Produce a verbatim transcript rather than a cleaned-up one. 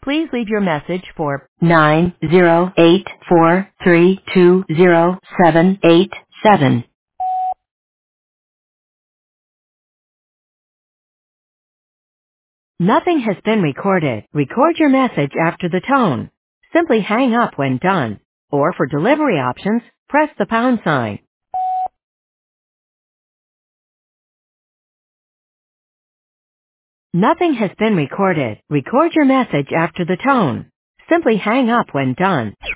Please leave your message for nine zero eight four three two zero seven eight seven. Nothing has been recorded. Record your message after the tone. Simply hang up when done. Or for delivery options, press the pound sign. Nothing has been recorded. Record your message after the tone. Simply hang up when done.